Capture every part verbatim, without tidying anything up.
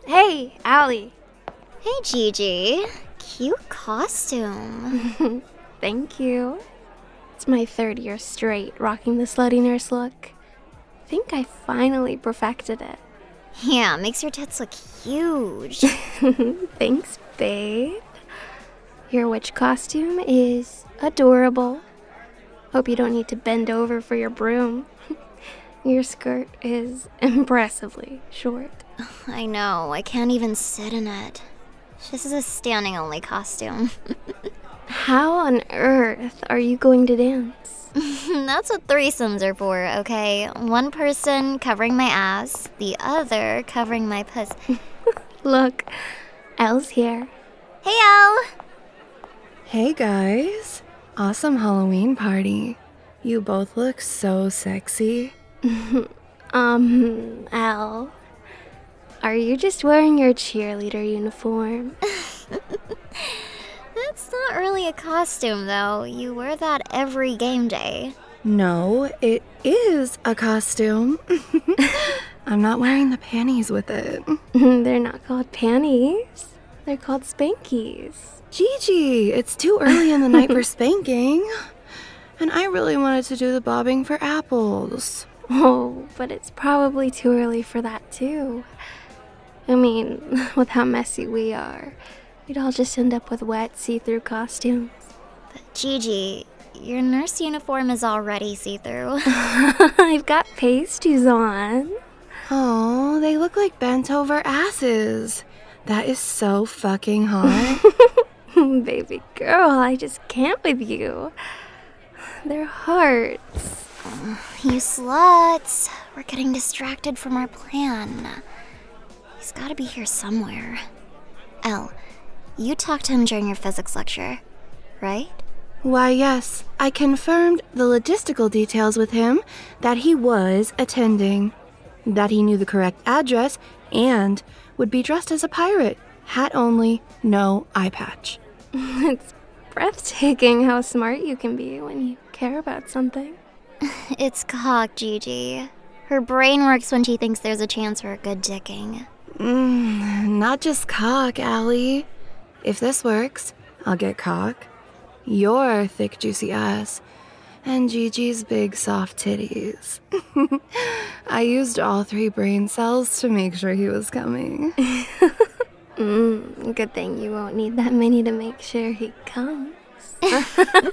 Hey, Allie. Hey, Gigi. Cute costume. Thank you. It's my third year straight rocking the slutty nurse look. I think I finally perfected it. Yeah, makes your tits look huge. Thanks, babe. Your witch costume is adorable. Hope you don't need to bend over for your broom. Your skirt is impressively short. I know, I can't even sit in it. This is a standing-only costume. How on earth are you going to dance? That's what threesomes are for, okay? One person covering my ass, the other covering my puss. Look, Elle's here. Hey, Elle! Hey guys, awesome Halloween party. You both look so sexy. um, Elle, are you just wearing your cheerleader uniform? That's not really a costume, though. You wear that every game day. No, it is a costume. I'm not wearing the panties with it. They're not called panties. They're called spankies. Gigi, it's too early in the night for spanking. And I really wanted to do the bobbing for apples. Oh, but it's probably too early for that, too. I mean, with how messy we are, we'd all just end up with wet, see-through costumes. But Gigi, your nurse uniform is already see-through. I've got pasties on. Oh, they look like bent-over asses. That is so fucking hot. Baby girl, I just can't with you. They're hearts. You sluts. We're getting distracted from our plan. He's gotta be here somewhere. Elle, you talked to him during your physics lecture, right? Why, yes, I confirmed the logistical details with him that he was attending, that he knew the correct address, and would be dressed as a pirate. Hat only, no eye patch. It's breathtaking how smart you can be when you care about something. It's cock, Gigi. Her brain works when she thinks there's a chance for a good dicking. Mm, not just cock, Allie. If this works, I'll get cock, your thick, juicy ass, and Gigi's big, soft titties. I used all three brain cells to make sure he was coming. Mm, good thing you won't need that many to make sure he comes. There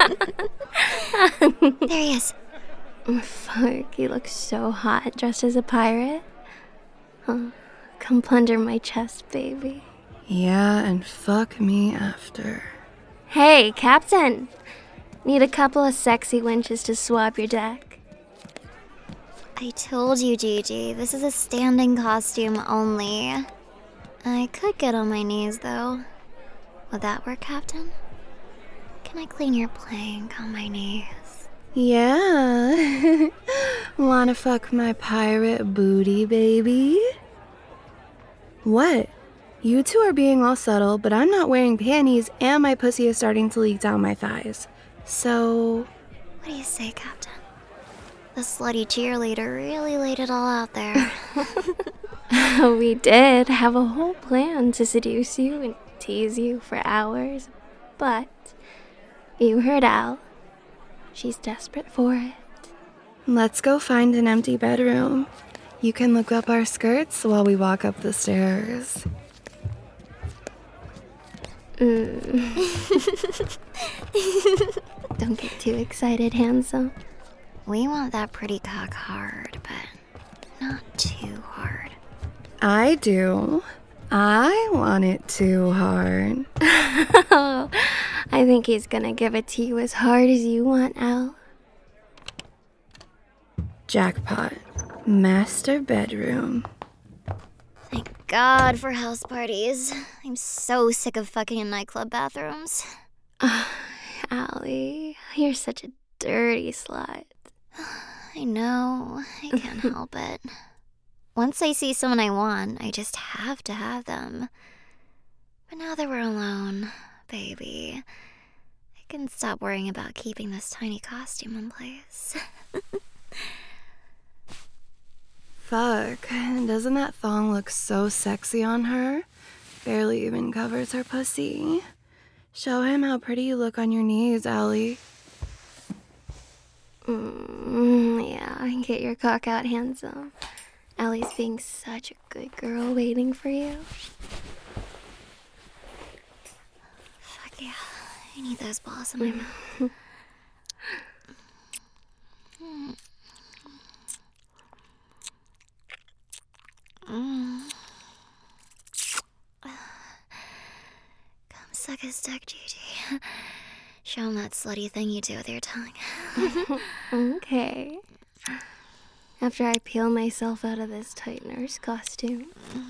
he is. Fuck, he looks so hot dressed as a pirate. Oh, come plunder my chest, baby. Yeah, and fuck me after. Hey, Captain! Need a couple of sexy winches to swab your deck. I told you, Gigi, this is a standing costume only. I could get on my knees, though. Would that work, Captain? Can I clean your plank on my knees? Yeah. Wanna fuck my pirate booty, baby? What? You two are being all subtle, but I'm not wearing panties and my pussy is starting to leak down my thighs. So... What do you say, Captain? The slutty cheerleader really laid it all out there. We did have a whole plan to seduce you and tease you for hours, but you heard Al. She's desperate for it. Let's go find an empty bedroom. You can look up our skirts while we walk up the stairs. Mm. Don't get too excited, handsome. We want that pretty cock hard, but not too hard. I do. I want it too hard. Oh, I think he's gonna give it to you as hard as you want, Al. Jackpot. Master bedroom. Thank God for house parties. I'm so sick of fucking in nightclub bathrooms. Uh, Allie, you're such a dirty slut. I know. I can't help it. Once I see someone I want, I just have to have them. But now that we're alone, baby, I can stop worrying about keeping this tiny costume in place. fuck. Doesn't that thong look so sexy on her? Barely even covers her pussy. Show him how pretty you look on your knees, Allie. Mm, yeah, get your cock out, handsome. Allie's being such a good girl waiting for you. Fuck yeah. I need those balls in my mouth. Mm. Come suck his dick, Gigi. Show him that slutty thing you do with your tongue. Okay. After I peel myself out of this tight nurse costume.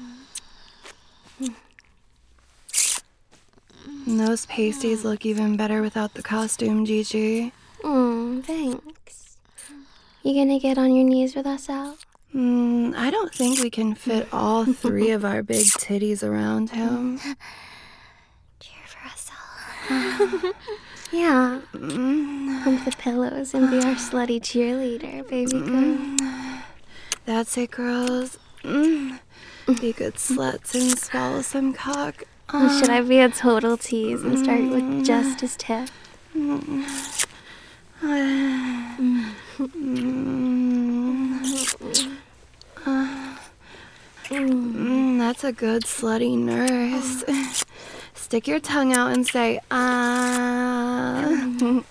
Those pasties look even better without the costume, Gigi. Mm, thanks. You gonna get on your knees with us, Al? Mm, I don't think we can fit all three of our big titties around him. Cheer for us all. Yeah. Mm. Hump the pillows and be our slutty cheerleader, baby girl. That's it, girls. Mm. Be good sluts and swallow some cock. Uh. Should I be a total tease and start with just his tip? Mm. Mm. Uh, mm, that's a good slutty nurse. Stick your tongue out and say, ah. Mm.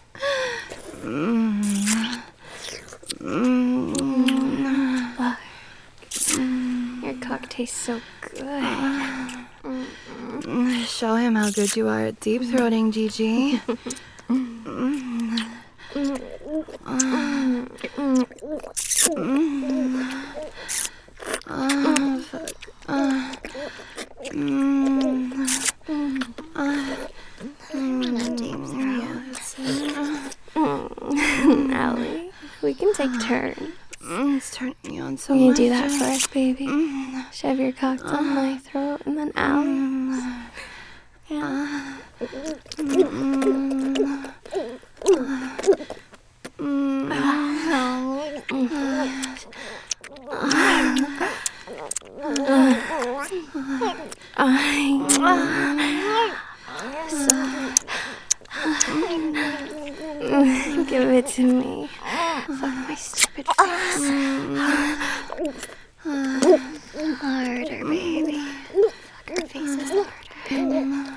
Mm. Mm. Your cock tastes so good. Mm. Show him how good you are at deep throating, Gigi. Mm. Uh, mm. Oh, fuck. Uh, mm. Uh, mm. Deep throat. Mm. Allie, we can take turns. Mm, it's turning me on so Will you much. do that first, baby? Mm. Shove your cock down my throat and then Allie's. Yeah. Mm. Give it to me. Fuck my stupid face. Harder, baby. Fuck her faces harder.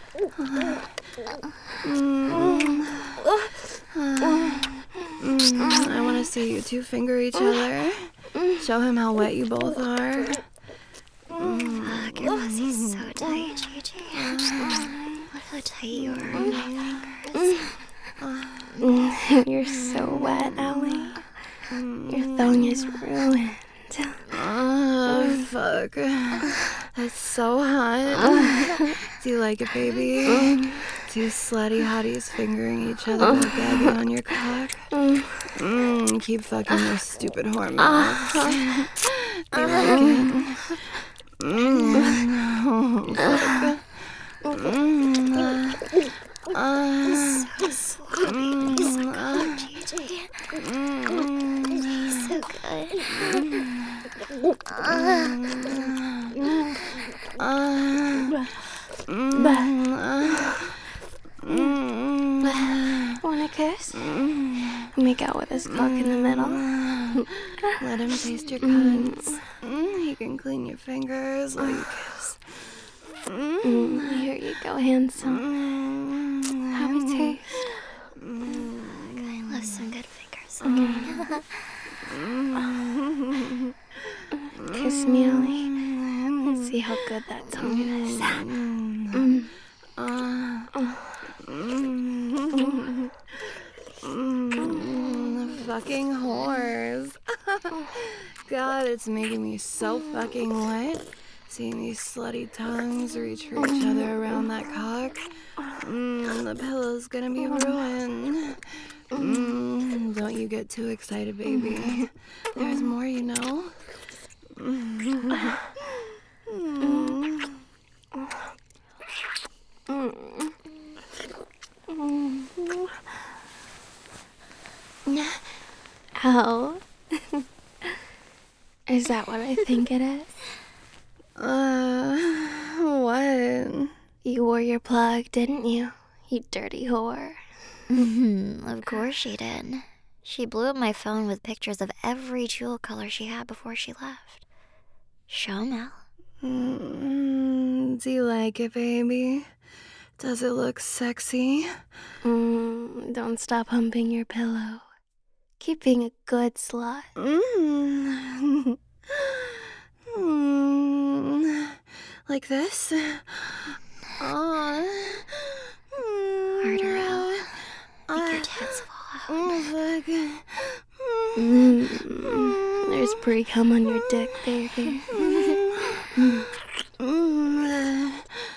I want to see you two finger each other. Show him how wet you both are. Fuck, your pussy's so tight, Gigi. Look how tight you are on my fingers. You're so wet, Allie. Your thong is ruined. Oh, fuck. That's so hot. Do you like it, baby? Two slutty hotties fingering each other while gagging on your cock. Mm, keep fucking your stupid whore mouth. They like it. Mm, oh, fuck. Mm, uh, uh, So sloppy. Mm, so good, Gigi. mm, He's so good. uh, uh, mm, uh, Wanna kiss? Make out with his cock in the middle. let him taste your cunts. Mm, he can clean your fingers while you kiss. Mm, here you go, handsome. Mm, Happy taste. I love some good fingers. Okay. Kiss me, Allie. Let's see how good that tongue is. Mm. Uh, mm, mm, fucking whores. God, it's making me so fucking wet. Seeing these slutty tongues reach for each other around that cock. Mm, the pillow's gonna be ruined. Mm, don't you get too excited, baby. There's more, you know. Mm. Mm. Ow. I Is that what I think it is? Uh, what? You wore your plug, didn't you? You dirty whore. Mm-hmm. Of course she did. She blew up my phone with pictures of every jewel color she had before she left. Show Mel. Mm, do you like it, baby? Does it look sexy? Mm, don't stop humping your pillow. Keep being a good slut. Mm. Mm. Like this? Oh. Harder out. Make your tits fall out. Oh, fuck. Mm. There's pre-cum on your dick, baby. Mm. Mm.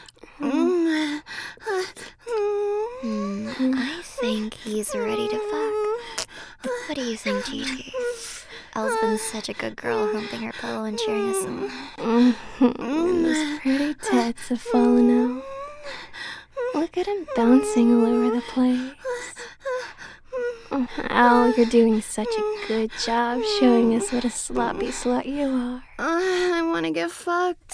Mm, I think he's ready to fuck. What do you think, Gigi? Elle's been such a good girl, humping her pillow and cheering us on. And those pretty tits have fallen out. Look at him bouncing all over the place. Oh, Al, you're doing such a good job showing us what a sloppy slut you are. Uh, I want to get fucked.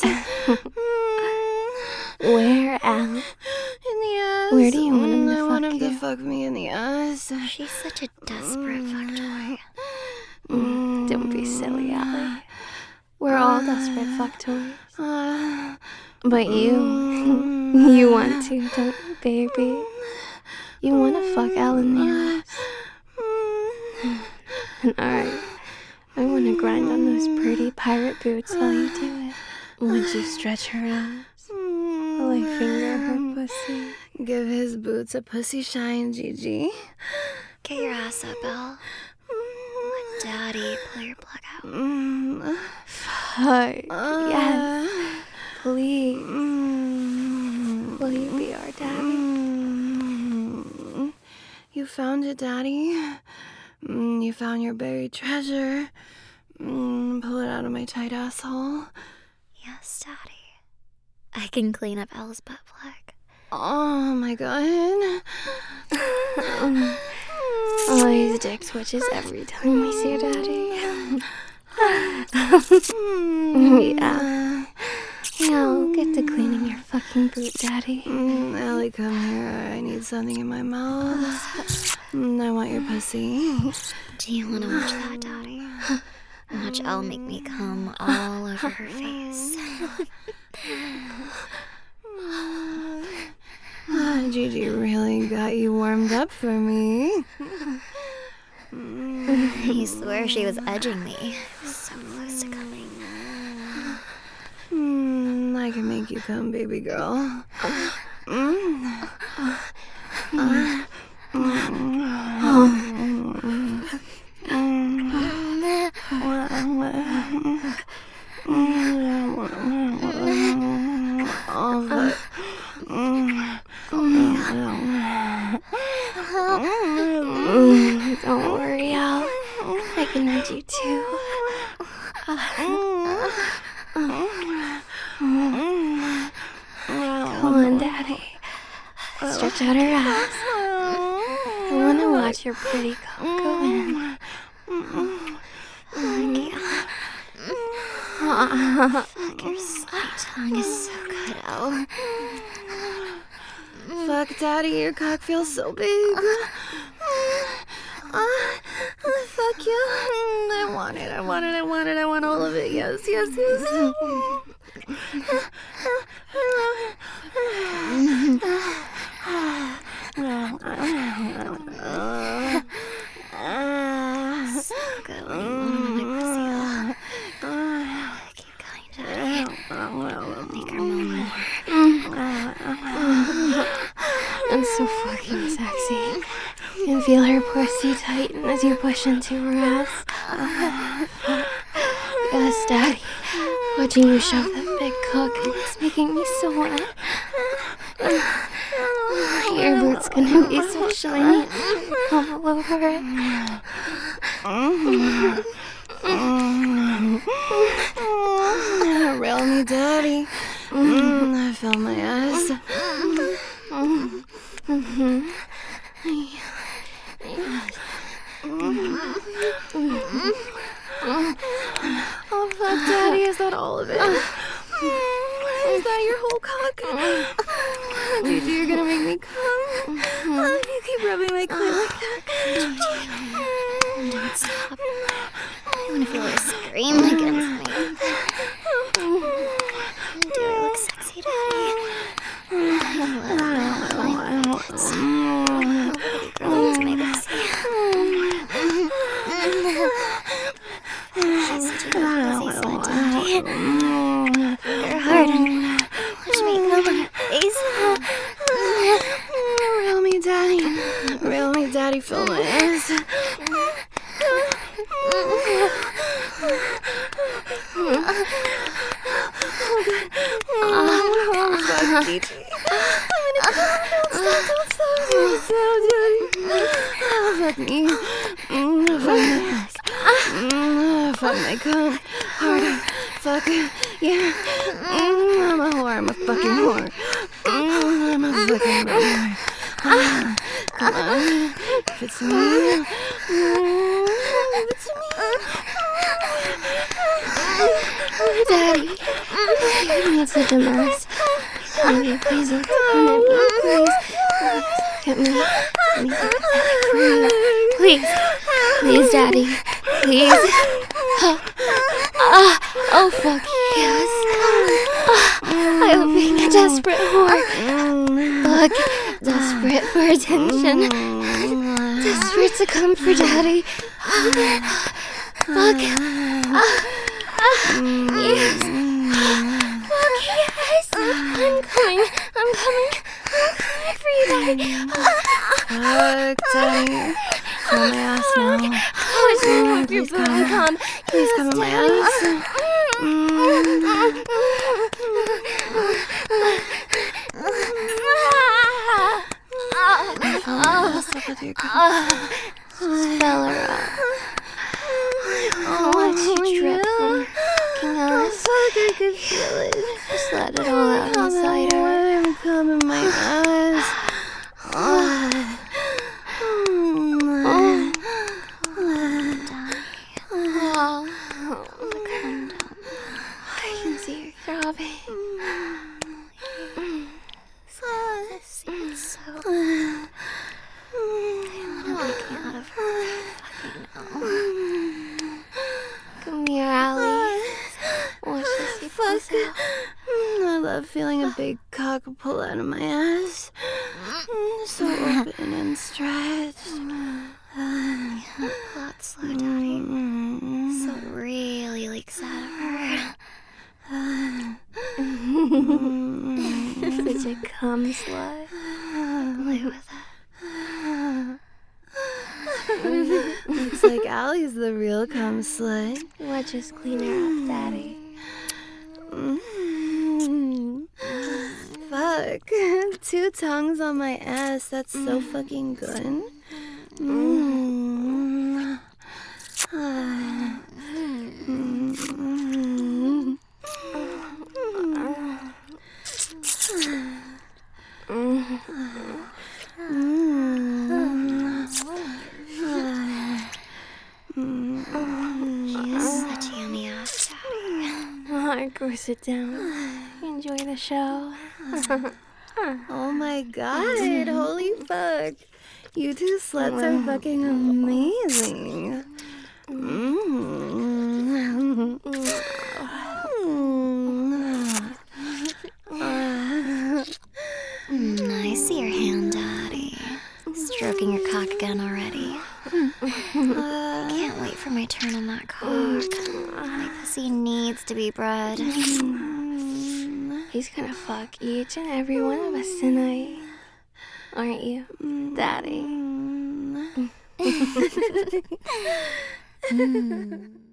Where, Al? In the ass. Where do you want him to I fuck want him you? to fuck me in the ass. She's such a desperate fuck toy. Mm, don't be silly, Allie. We're all desperate fuck toys. Uh, But you, you want to, don't you, baby? You want to fuck Al in the ass. And alright, I want to grind on those pretty pirate boots while you do it. Would you stretch her ass while I finger her pussy? Give his boots a pussy shine, Gigi. Get your ass up, Elle. Let Daddy pull your plug out. Mm. Fuck, yes, please. Mm. Will you be our daddy? Mm. You found it, Daddy. Mm, you found your buried treasure. Mm, pull it out of my tight asshole. Yes, Daddy. I can clean up Elle's butt plug. Oh my god. Oh, his dick twitches every time we see Daddy. Yeah. Now get to cleaning your fucking boot, Daddy. Mm, Allie, come here. I need something in my mouth. Mm, I want your pussy. Do you want to watch that, Daddy? Watch Elle make me come all over her face. Ah, Gigi really got you warmed up for me. I swear she was edging me. I was so close to coming. Mm, I can make you come, baby girl. Mm. Uh, Mm, don't worry, Al. I can read you too. Come on, Daddy. Stretch out her ass. I want to watch your pretty cock go in. Fuck, your sweet tongue is so good, Elle. Fuck, Daddy, your cock feels so big. Uh, fuck you. I want it, I want it, I want it, I want all of it. Yes, yes, yes. So good when you want my pussy, Elle. Keep going, Daddy. Make her moan more. It's so fucking sexy. You can feel her pussy tighten as you push into her ass. Yes, Daddy. Watching you shove that big cock is making me so wet. Your boot's gonna be so shiny all over it. Rail me, Daddy. Mm, I feel my ass. Mm-hmm. Oh, fuck, Daddy, is that all of it? Is that your whole cock? Gigi, you're gonna make me come. Oh, you keep rubbing my clit like that. Don't stop. I want to feel her scream against me. Do I look sexy, Daddy? I love it. Nobody girls make us see. She's such a good pussy slut, Daddy. You're hard and watch me come on her face. Reel me, Daddy. Reel me, Daddy. Fill my ass. Oh, fuck, Gigi. I'm gonna come. Don't stop, don't stop, don't stop, Daddy. Oh, fuck me. Mm, fuck my ass. Mm, fuck my cunt. Harder. Fuck. Yeah. Mm, I'm a whore. I'm a fucking whore. Mm, I'm a fucking whore. Ah, come on. Give it to me. Mm, give it to me. Daddy, you need such a mess. Baby, please look at me. Please, please look at me. Please, please, please, Daddy, please. Oh, ah, oh fuck yes. Ah, I'm being a desperate whore. Fuck, desperate for attention. Desperate to come for Daddy. Fuck. Ah. Yes. Fuck yes. I'm coming. I'm coming. I'm coming for you, Daddy. Fuck, Daddy. Fill my ass now. Oh, just drop your boot and come. Please come in my ass. Mm. Stop with your cup. Spell her up. Oh, watch you drip from fucking us. Fuck, I can feel it. Just let it all out inside her. I'm coming my ass. Oh. Oh, I can see her throbbing. It's so... I want to get me out of her. Fucking no. Come here, Allie. Watch this, you Fuck. I love feeling a big cock pull out of my ass. So open and stretched. Hot slow, Daddy. So it really leaks out of her. Such a cum slut. Play with it. Looks like Allie's the real cum slut. Watch us clean her up, Daddy. Mm. Fuck. Two tongues on my ass. That's so fucking good. Mm. Ah. Mm. Such yummy ass, Daddy. Alright, go sit down. Enjoy the show. Oh my god, holy fuck. You two sluts are fucking amazing. Mm. Mm, I see your hand, Daddy. Stroking your cock again already. I can't wait for my turn on that cock. My pussy needs to be bred. He's gonna fuck each and every one of us tonight. Aren't you, Daddy? Mm.